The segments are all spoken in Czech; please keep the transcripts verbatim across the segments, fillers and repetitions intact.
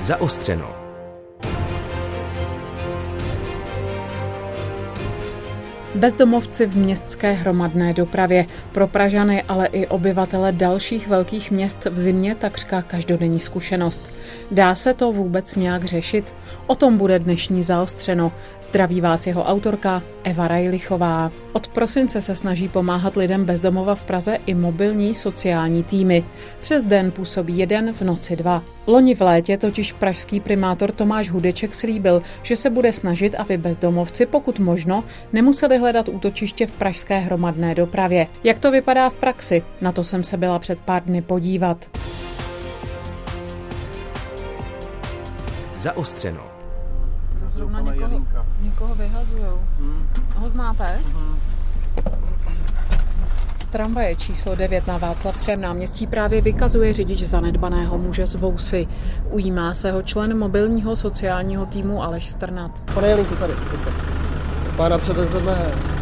Zaostřeno. Bezdomovci v městské hromadné dopravě. Pro Pražany, ale i obyvatele dalších velkých měst v zimě takřka každodenní zkušenost. Dá se to vůbec nějak řešit? O tom bude dnešní Zaostřeno. Zdraví vás jeho autorka Eva Rajlichová. Od prosince se snaží pomáhat lidem bez domova v Praze i mobilní sociální týmy. Přes den působí jeden, v noci dva. Loni v létě totiž pražský primátor Tomáš Hudeček slíbil, že se bude snažit, aby bezdomovci, pokud možno, nemuseli hledat útočiště v pražské hromadné dopravě. Jak to vypadá v praxi? Na to jsem se byla před pár dny podívat. Zaostřeno. Zrovna někoho, někoho vyhazujou. Hmm. Ho znáte? Hmm. Z tramvaje číslo devět na Václavském náměstí právě vykazuje řidič zanedbaného muže z Vousy. Ujímá se ho člen mobilního sociálního týmu Aleš Strnad. Pane Jelínku, tady. Pána převezeme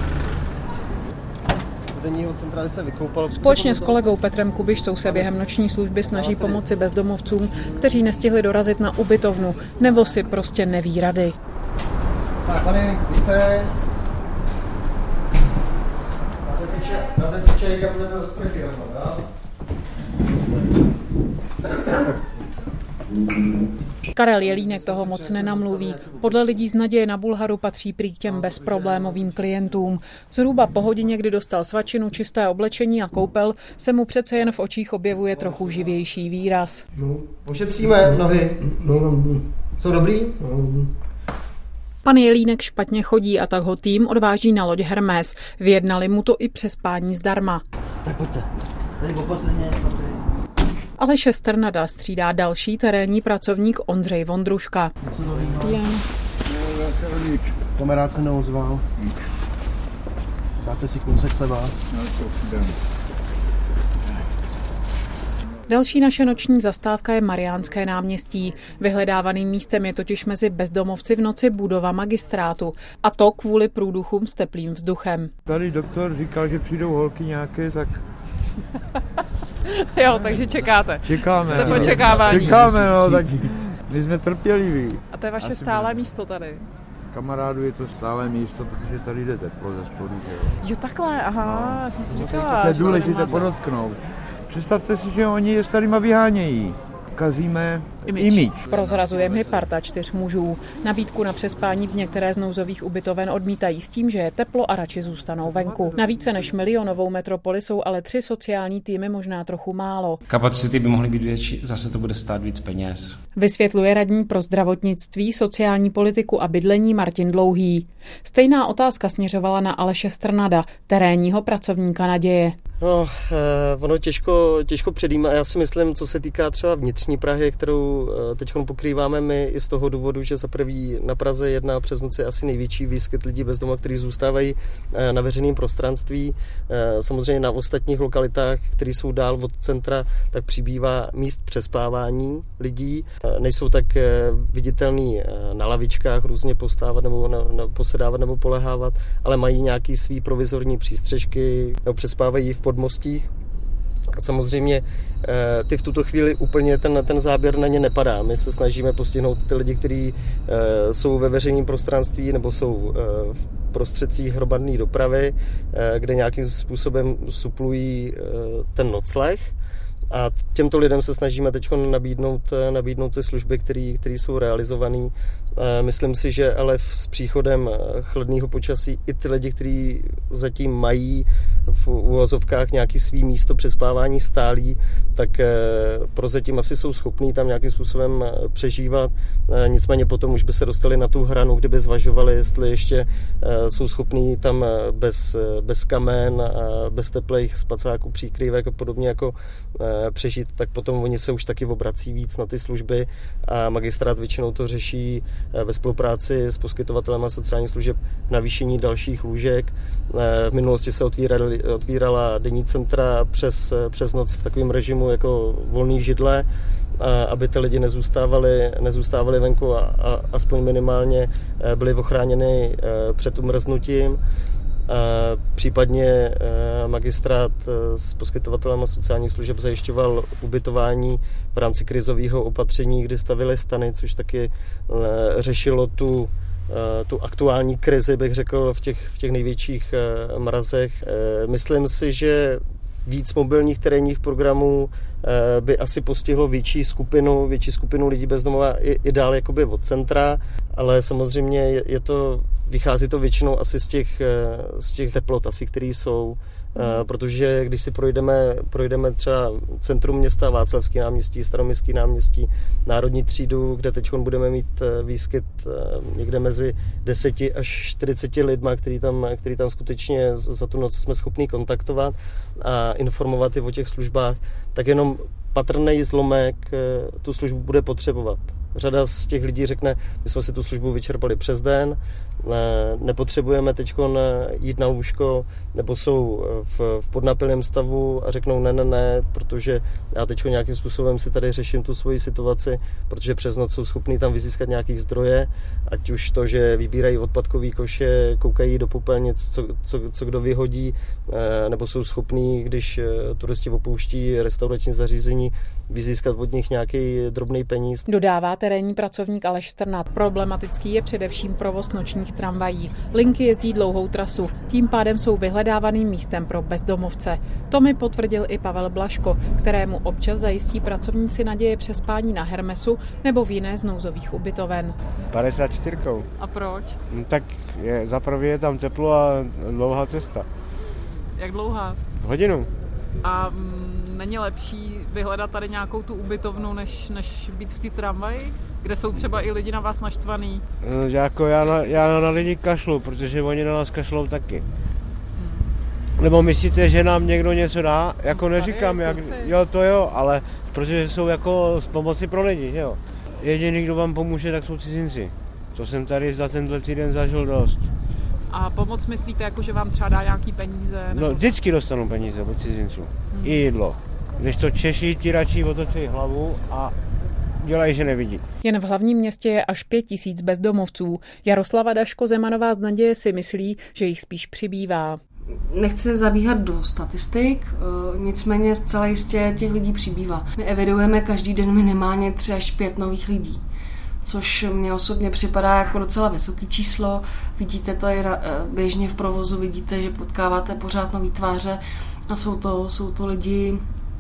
do denního centra, se vykoupal. Společně s kolegou Petrem Kubištou se během noční služby snaží pomoci bezdomovcům, kteří nestihli dorazit na ubytovnu, nebo si prostě neví rady. Tak, pane Jelínku, víte, dáte si čaj, jak budete do sprchy, jo? Karel Jelínek toho moc nenamluví. Podle lidí z Naděje na Bulharu patří prý k těm bezproblémovým klientům. Zhruba po hodině, kdy dostal svačinu, čisté oblečení a koupel, se mu přece jen v očích objevuje trochu živější výraz. No, pošetříme nohy. Jsou dobrý? Pan Jelínek špatně chodí a tak ho tým odváží na loď Hermes. Vyjednali mu to i přespání zdarma. Tak pojďte. Tady opatrně. Aleše Strnada střídá další terénní pracovník Ondřej Vondruška. Co to jen. Kamarád se neozval. Dáte si kousek chleba. Další naše noční zastávka je Mariánské náměstí. Vyhledávaným místem je totiž mezi bezdomovci v noci budova magistrátu. A to kvůli průduchům s teplým vzduchem. Tady doktor říkal, že přijdou holky nějaké, tak... Jo, takže čekáte. Čekáme. Jste v očekávání. Čekáme, no, tak my jsme trpěliví. A to je vaše stálé místo tady? Kamarádu je to stálé místo, protože tady jde teplo ze spodu. Jo, takhle, aha, no, ty jsi říkala. To je důležité podotknout. Představte si, že oni je s tadyma vyhánějí. Kazíme image. Prozrazuje mi parta čtyř mužů. Nabídku na přespání v některé z nouzových ubytoven odmítají s tím, že je teplo a radši zůstanou venku. Na více než milionovou metropoli jsou ale tři sociální týmy možná trochu málo. Kapacity by mohly být větší, zase to bude stát víc peněz. Vysvětluje radní pro zdravotnictví, sociální politiku a bydlení Martin Dlouhý. Stejná otázka směřovala na Aleše Strnada, terénního pracovníka Naděje. No, eh, ono těžko, těžko předjímat. Já si myslím, co se týká třeba vnitřní Prahy, kterou eh, teď pokrýváme my i z toho důvodu, že za prvý na Praze jedna přes noc je asi největší výskyt lidí bez domova, kteří zůstávají eh, na veřejném prostranství. Eh, samozřejmě na ostatních lokalitách, které jsou dál od centra, tak přibývá míst přespávání lidí. Eh, nejsou tak eh, viditelný eh, na lavičkách různě postávat nebo na, na, posedávat nebo polehávat, ale mají nějaký svý provizorní přístřežky nebo přespávají v podmostích. Samozřejmě ty v tuto chvíli úplně ten, ten záběr na ně nepadá. My se snažíme postihnout ty lidi, kteří jsou ve veřejném prostranství nebo jsou v prostředcích hromadné dopravy, kde nějakým způsobem suplují ten nocleh. A těmto lidem se snažíme teď nabídnout, nabídnout ty služby, které jsou realizované. Myslím si, že ale s příchodem chladného počasí i ty lidi, kteří zatím mají v uvozovkách nějaký svý místo přespávání stálý, tak prozatím asi jsou schopní tam nějakým způsobem přežívat. Nicméně potom už by se dostali na tu hranu, kdyby zvažovali, jestli ještě jsou schopní tam bez, bez kamen, bez teplých spacáků, příkrývek a podobně jako přežít, tak potom oni se už taky obrací víc na ty služby a magistrát většinou to řeší ve spolupráci s poskytovatelem sociálních služeb navýšení dalších lůžek. V minulosti se otvírali, otvírala denní centra přes, přes noc v takovém režimu jako volný židle, aby ty lidi nezůstávali, nezůstávali venku a, a aspoň minimálně byli ochráněni před umrznutím. Případně magistrát s poskytovatelem sociálních služeb zajišťoval ubytování v rámci krizového opatření, kdy stavili stany, což taky řešilo tu, tu aktuální krizi, bych řekl, v těch, v těch největších mrazech. Myslím si, že víc mobilních terénních programů by asi postihlo větší skupinu, větší skupinu lidí bezdomova i, i dál jakoby od centra, ale samozřejmě je, je to, vychází to většinou asi z těch, z těch teplot, asi, které jsou, hmm. protože když si projdeme, projdeme třeba centrum města, Václavský náměstí, Staroměstský náměstí, Národní třídu, kde teď budeme mít výskyt někde mezi deseti až čtyřiceti lidma, který tam, který tam skutečně za tu noc jsme schopni kontaktovat a informovat i o těch službách, tak jenom patrný zlomek tu službu bude potřebovat. Řada z těch lidí řekne, my jsme si tu službu vyčerpali přes den, nepotřebujeme teď jít na lůžko, nebo jsou v, v podnapilném stavu a řeknou ne, ne, ne, protože já teď nějakým způsobem si tady řeším tu svoji situaci, protože přes noc jsou schopní tam vyzískat nějaký zdroje, ať už to, že vybírají odpadkový koše, koukají do popelnic, co, co, co kdo vyhodí, nebo jsou schopní, když turisti opouští restaurační zařízení, vyzískat od nich nějaký drobný peníz. Dodává terénní pracovník Aleš Strnad. Problematický je především provoz nočních tramvají. Linky jezdí dlouhou trasu, tím pádem jsou vyhledávaným místem pro bezdomovce. To mi potvrdil i Pavel Blaško, kterému občas zajistí pracovníci naděje přespání na Hermesu nebo v jiné z nouzových ubytoven. padesát čtyři. A proč? No, tak je, za prvé je tam teplo a dlouhá cesta. Jak dlouhá? Hodinu. A mm, není lepší vyhledat tady nějakou tu ubytovnu, než, než být v té tramvaji, kde jsou třeba i lidi na vás naštvaný? No, jako já, na, já na lidi kašlu, protože oni na nás kašlou taky. Hmm. Nebo myslíte, že nám někdo něco dá? Jako neříkám, jak, jo to jo, ale protože jsou jako z pomoci pro lidi, jo. Jediný, kdo vám pomůže, tak jsou cizinci. To jsem tady za tenhle týden zažil dost. A pomoc myslíte, jako že vám třeba dá nějaký peníze? Nebo... No, vždycky dostanu peníze od cizinců. Hmm. I jídlo. Když to Češi, ti radši otočí hlavu a dělají, že nevidí. Jen v hlavním městě je až pět tisíc bezdomovců. Jaroslava Daško-Zemanová z Naděje si myslí, že jich spíš přibývá. Nechci zabíhat do statistik, nicméně zcela jistě těch lidí přibývá. My evidujeme každý den minimálně tři až pět nových lidí, což mně osobně připadá jako docela vysoké číslo. Vidíte to i běžně v provozu, vidíte, že potkáváte pořád nový tváře a jsou to, jsou to lidi,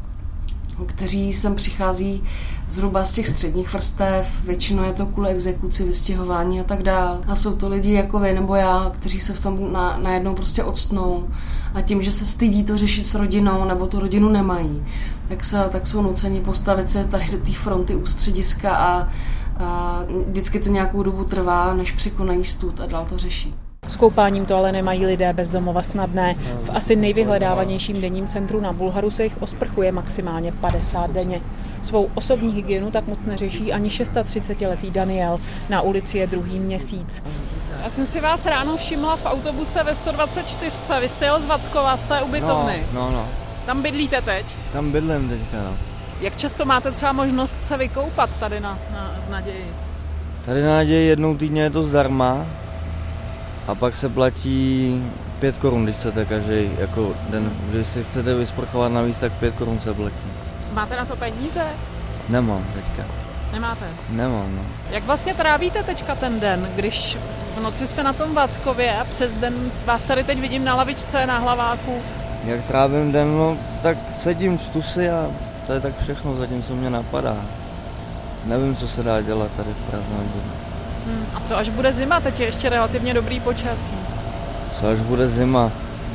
kteří sem přichází zhruba z těch středních vrstev, většinou je to kvůli exekuci, vystěhování a tak dál. A jsou to lidi jako vy nebo já, kteří se v tom na, najednou prostě odstnou a tím, že se stydí to řešit s rodinou nebo tu rodinu nemají, tak, se, tak jsou nuceni postavit se tady do té fronty u střediska a, a vždycky to nějakou dobu trvá, než překonají stud a dál to řeší. S koupáním to ale nemají lidé bez domova snadné. V asi nejvyhledávanějším denním centru na Bulharu se jich osprchuje maximálně padesát denně. Svou osobní hygienu tak moc neřeší ani třicetišestiletý Daniel. Na ulici je druhý měsíc. Já jsem si vás ráno všimla v autobuse ve sto dvacet čtyři. Vy jste jel z Vackova, z té ubytovny. No, no, no. Tam bydlíte teď? Tam bydlím teďka, no. Jak často máte třeba možnost se vykoupat tady na, na v Naději? Tady na Naději jednou týdně je to zdarma. A pak se platí pět korun, když chcete každý jako den. Když si chcete vysprchovat navíc, tak pět korun se platí. Máte na to peníze? Nemám teďka. Nemáte? Nemám, no. Jak vlastně trávíte teďka ten den, když v noci jste na tom Vackově a přes den vás tady teď vidím na lavičce, na hlaváku? Jak trávím den, no, tak sedím, čtu si a to je tak všechno zatím, co mě napadá. Nevím, co se dá dělat tady v Praze. Hmm, a co až bude zima? Teď je ještě relativně dobrý počasí. Co až bude zima?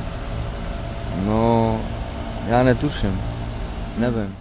No, já netuším. Nevím.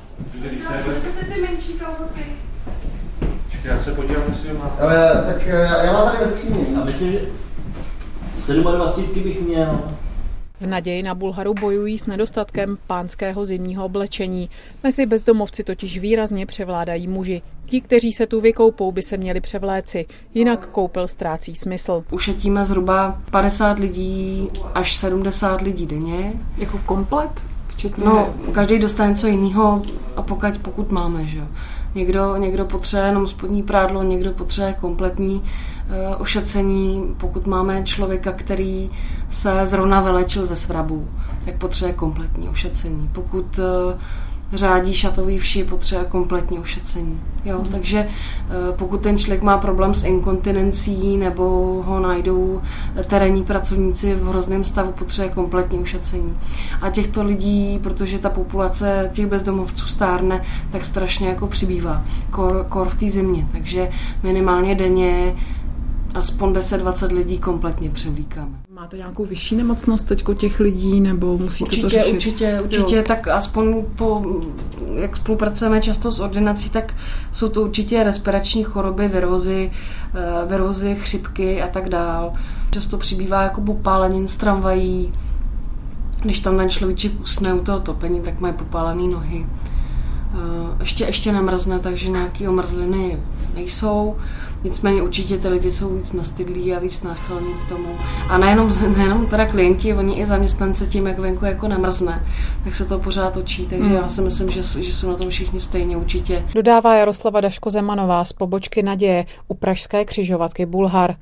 Já se podívám, jestli má. Ale tak já, já mám tady ve skříni. A myslím, že dvacet sedm bych měl. V Naději na Bulharu bojují s nedostatkem pánského zimního oblečení. Mezi bezdomovci totiž výrazně převládají muži. Ti, kteří se tu vykoupou, by se měli převléci, jinak koupel ztrácí smysl. Ušetíme zhruba padesát lidí až sedmdesát lidí denně. Jako komplet? Včetně... No, každý dostane něco jiného a pokud, pokud máme, že jo. Někdo, někdo potřebuje jenom spodní prádlo, někdo potřebuje kompletní uh, ošacení. Pokud máme člověka, který se zrovna vylečil ze svrabu, tak potřebuje kompletní ošetření. Pokud řádí šatový vši, potřebuje kompletní ošetření. Jo? Hmm. Takže pokud ten člověk má problém s inkontinencí nebo ho najdou terénní pracovníci v hrozném stavu, potřebuje kompletní ošetření. A těchto lidí, protože ta populace těch bezdomovců stárne, tak strašně jako přibývá. Kor, kor v té zimě. Takže minimálně denně aspoň deset dvacet lidí kompletně převlíkáme. Máte nějakou vyšší nemocnost teďko těch lidí, nebo musíte určitě, to řešit? Určitě, určitě, tak aspoň po, jak spolupracujeme často s ordinací, tak jsou to určitě respirační choroby, virózy, virózy, chřipky a tak dál. Často přibývá jako popálenin z tramvají. Když tam ten človíček usne u toho topení, tak mají popálené nohy. Ještě, ještě nemrzne, takže nějaké omrzliny nejsou. Nicméně určitě ty lidi jsou víc nastydlí a víc náchylní k tomu. A nejenom, nejenom teda klienti, oni i zaměstnanci tím, jak venku jako nemrzne, tak se to pořád točí. Takže mm. já si myslím, že, že jsou na tom všichni stejně určitě. Dodává Jaroslava Daško-Zemanová z pobočky Naděje u pražské křižovatky Bulhar.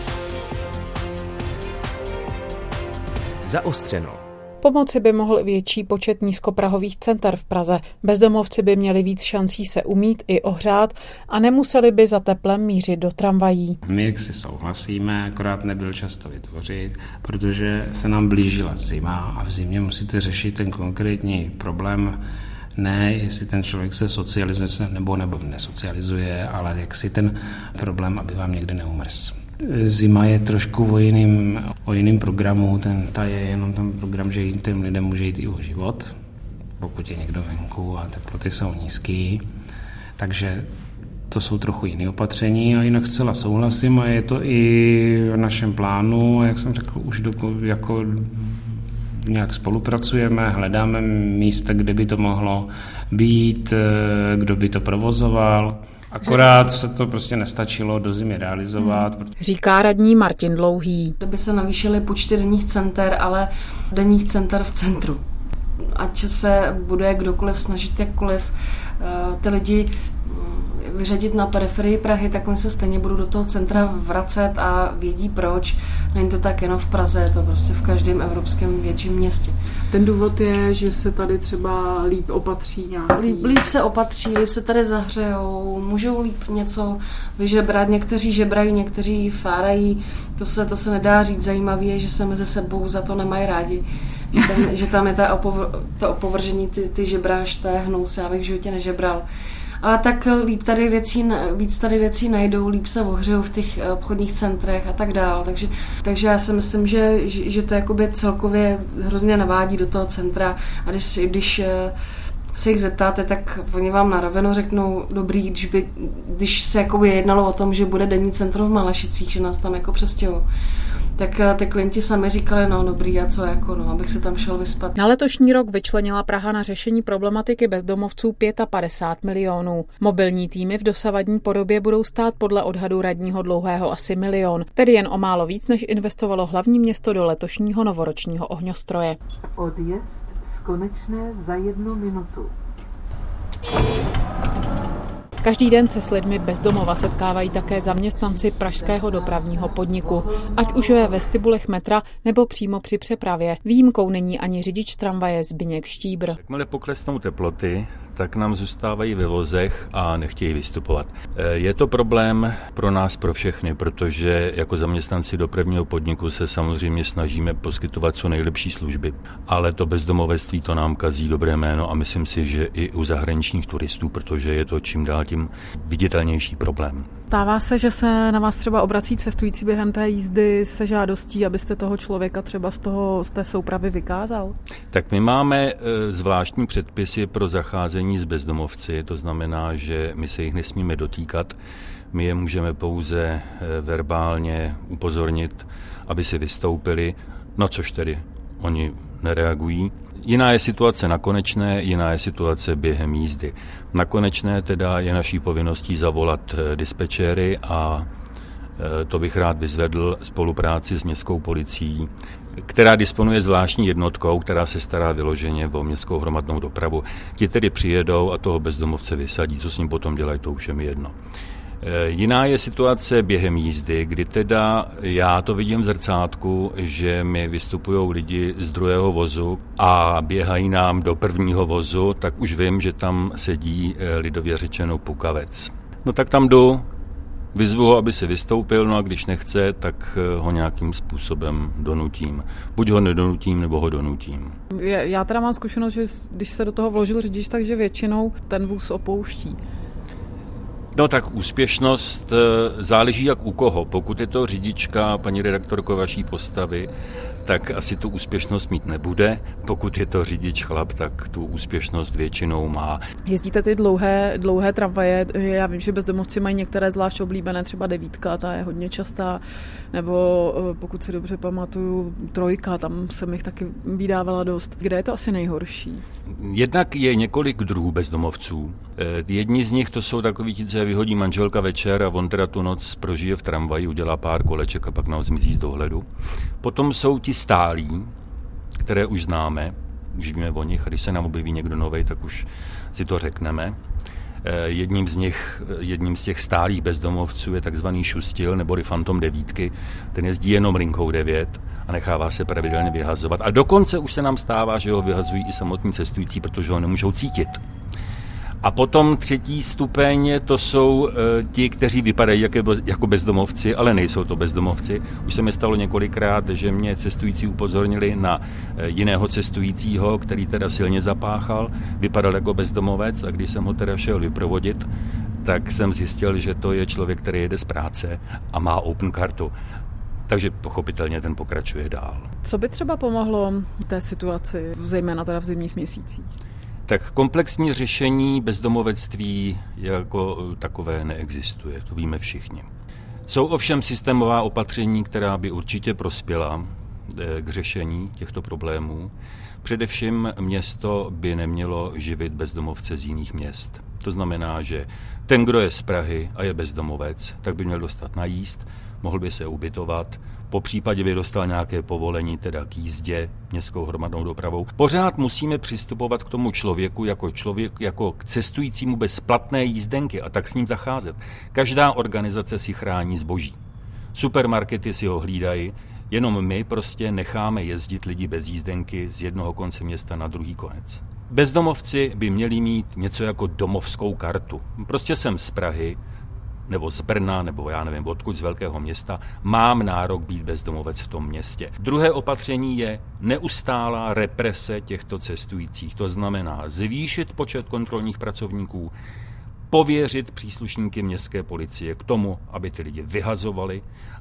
Zaostřeno. Pomoci by mohl větší počet nízkoprahových center v Praze. Bezdomovci by měli víc šancí se umýt i ohřát a nemuseli by za teplem mířit do tramvají. My si souhlasíme, akorát nebyl často vytvořit, protože se nám blížila zima a v zimě musíte řešit ten konkrétní problém, ne jestli ten člověk se socializuje nebo, nebo nesocializuje, ale jak si ten problém, aby vám někde neumrz. Zima je trošku o jiným, o jiným programu, ten, ta je jenom ten program, že těm lidem může jít i o život, pokud je někdo venku a teploty jsou nízký, takže to jsou trochu jiné opatření a jinak zcela souhlasím a je to i v našem plánu, jak jsem řekl, už do, jako nějak spolupracujeme, hledáme místa, kde by to mohlo být, kdo by to provozoval. Akorát se to prostě nestačilo do zimy realizovat. Hmm. Říká radní Martin Dlouhý. Kdyby se navýšily počty denních center, ale denních center v centru. Ať se bude kdokoliv snažit jakkoliv ty lidi vyřadit na periferii Prahy, tak oni se stejně budou do toho centra vracet a vědí proč. Není to tak jenom v Praze, je to prostě v každém evropském větším městě. Ten důvod je, že se tady třeba líp opatří nějaký... Líp, líp se opatří, líp se tady zahřejou, můžou líp něco vyžebrat, někteří žebrají, někteří fárají, to se, to se nedá říct, zajímavé je, že se mezi sebou za to nemají rádi. Že tam, že tam je ta opovr, to opovržení, ty, ty žebráš, to je hnus, já bych v životě nežebral. Ale tak líp tady věcí, víc tady věcí najdou, líp se ohřejou v těch obchodních centrech a tak dál. Takže, takže já si myslím, že, že to jakoby celkově hrozně navádí do toho centra a když, když se jich zeptáte, tak oni vám na rovinu řeknou, dobrý, když, by, když se jakoby jednalo o tom, že bude denní centrum v Malašicích, že nás tam jako přestěhují. Tak ty klienti sami říkali, no dobrý, a co jako, no, abych se tam šel vyspat. Na letošní rok vyčlenila Praha na řešení problematiky bezdomovců padesát pět milionů. Mobilní týmy v dosavadní podobě budou stát podle odhadu radního Dlouhého asi milion, tedy jen o málo víc, než investovalo hlavní město do letošního novoročního ohňostroje. Odjezd z Konečné za jednu minutu. Každý den se s lidmi bez domova setkávají také zaměstnanci pražského dopravního podniku, ať už ve vestibulech metra nebo přímo při přepravě. Výjimkou není ani řidič tramvaje Zbyněk Štíbr. Jakmile poklesnou teploty, tak nám zůstávají ve vozech a nechtějí vystupovat. Je to problém pro nás, pro všechny, protože jako zaměstnanci dopravního podniku se samozřejmě snažíme poskytovat co nejlepší služby, ale to bezdomovectví to nám kazí dobré jméno a myslím si, že i u zahraničních turistů, protože je to čím dál tím viditelnější problém. Stává se, že se na vás třeba obrací cestující během té jízdy se žádostí, abyste toho člověka třeba z, toho, z té soupravy vykázal? Tak my máme zvláštní předpisy pro zacházení s bezdomovci, to znamená, že my se jich nesmíme dotýkat, my je můžeme pouze verbálně upozornit, aby si vystoupili, na což tedy oni nereagují. Jiná je situace na Konečné, jiná je situace během jízdy. Na Konečné teda je naší povinností zavolat dispečéry a to bych rád vyzvedl spolupráci s městskou policií, která disponuje zvláštní jednotkou, která se stará vyloženě o městskou hromadnou dopravu. Ti tedy přijedou a toho bezdomovce vysadí, co s ním potom dělají, to už je mi jedno. Jiná je situace během jízdy, kdy teda já to vidím v zrcátku, že mi vystupují lidi z druhého vozu a běhají nám do prvního vozu, tak už vím, že tam sedí lidově řečeno pukavec. No tak tam jdu, vyzvu ho, aby se vystoupil, no a když nechce, tak ho nějakým způsobem donutím. Buď ho nedonutím, nebo ho donutím. Já teda mám zkušenost, že když se do toho vložil řidič, takže většinou ten vůz opouští. No tak úspěšnost záleží jak u koho. Pokud je to řidička, paní redaktorko, vaší postavy, tak asi tu úspěšnost mít nebude. Pokud je to řidič chlap, tak tu úspěšnost většinou má. Jezdíte ty dlouhé, dlouhé tramvaje, já vím, že bezdomovci mají některé zvlášť oblíbené, třeba devítka, ta je hodně častá, nebo pokud si dobře pamatuju, trojka, tam jsem jich taky vydávala dost. Kde je to asi nejhorší? Jednak je několik druhů bezdomovců. Jedni z nich to jsou takoví ti, co je vyhodí manželka večer a on teda tu noc prožije v tramvaji, udělá pár koleček a pak nám zmizí z dohledu. Potom jsou ti stálí, které už známe, už víme o nich, a když se nám objeví někdo novej, tak už si to řekneme. Jedním z nich, jedním z těch stálých bezdomovců je takzvaný šustil, neboli fantom devítky. Ten jezdí jenom linkou devět a nechává se pravidelně vyhazovat. A dokonce už se nám stává, že ho vyhazují i samotní cestující, protože ho nemůžou cítit. A potom třetí stupeň, to jsou e, ti, kteří vypadají jako, jako bezdomovci, ale nejsou to bezdomovci. Už se mi stalo několikrát, že mě cestující upozornili na e, jiného cestujícího, který teda silně zapáchal, vypadal jako bezdomovec a když jsem ho teda šel vyprovodit, tak jsem zjistil, že to je člověk, který jede z práce a má open kartu. Takže pochopitelně ten pokračuje dál. Co by třeba pomohlo té situaci, zejména teda v zimních měsících? Tak komplexní řešení bezdomovectví jako takové neexistuje, to víme všichni. Jsou ovšem systémová opatření, která by určitě prospěla k řešení těchto problémů. Především město by nemělo živit bezdomovce z jiných měst. To znamená, že ten, kdo je z Prahy a je bezdomovec, tak by měl dostat najíst, mohl by se ubytovat, po případě by dostal nějaké povolení teda k jízdě městskou hromadnou dopravou. Pořád musíme přistupovat k tomu člověku jako člověk, jako k cestujícímu bez platné jízdenky a tak s ním zacházet. Každá organizace si chrání zboží. Supermarkety si ho hlídají, jenom my prostě necháme jezdit lidi bez jízdenky z jednoho konce města na druhý konec. Bezdomovci by měli mít něco jako domovskou kartu. Prostě jsem z Prahy, nebo z Brna, nebo já nevím, odkud z velkého města, mám nárok být bezdomovec v tom městě. Druhé opatření je neustálá represe těchto cestujících. To znamená zvýšit počet kontrolních pracovníků, pověřit příslušníky městské policie k tomu, aby ty lidi vyhazovali,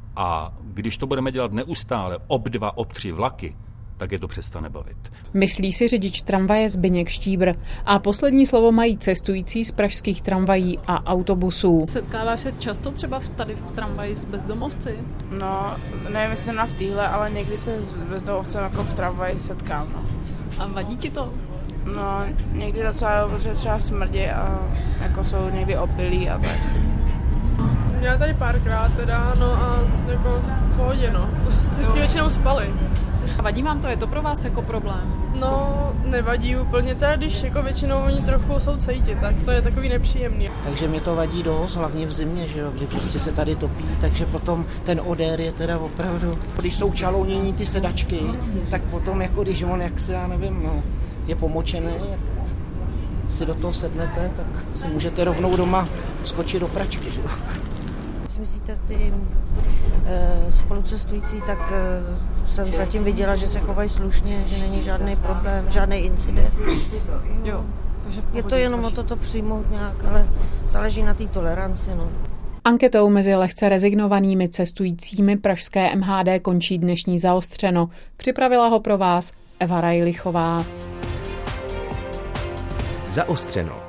a když to budeme dělat neustále ob dva, ob tři vlaky, tak je to přestane bavit. Myslí si řidič tramvaje Zbyněk Štíbr. A poslední slovo mají cestující z pražských tramvají a autobusů. Setkáváš se často třeba tady v tramvaji s bezdomovci? No, nevím, jestli na v téhle, ale někdy se s bezdomovcem jako v tramvaji setkám. No. A vadí ti to? No, někdy docela, protože třeba smrdí a jako jsou někdy opilí a tak. Já tady párkrát teda, no a jako v pohodě, no. Vždycky většinou spali. A vadí vám to? Je to pro vás jako problém? No, nevadí úplně, teda když jako většinou oni trochu jsou cejti, tak to je takový nepříjemný. Takže mě to vadí dost, hlavně v zimě, že jo, kdy prostě se tady topí, takže potom ten odér je teda opravdu, když jsou čalounění ty sedačky, tak potom jako když on, jak se, já nevím, no, je pomočený, si do toho sednete, tak si můžete rovnou doma skočit do pračky, že jo. Myslíte, ty e, spolucestující, tak e, jsem zatím viděla, že se chovají slušně, že není žádný problém, žádný incident. Jo, takže je to jenom o toto přijmout nějak, ale záleží na té toleranci. No. Anketou mezi lehce rezignovanými cestujícími pražské M H D končí dnešní Zaostřeno. Připravila ho pro vás Eva Rajlichová. Zaostřeno.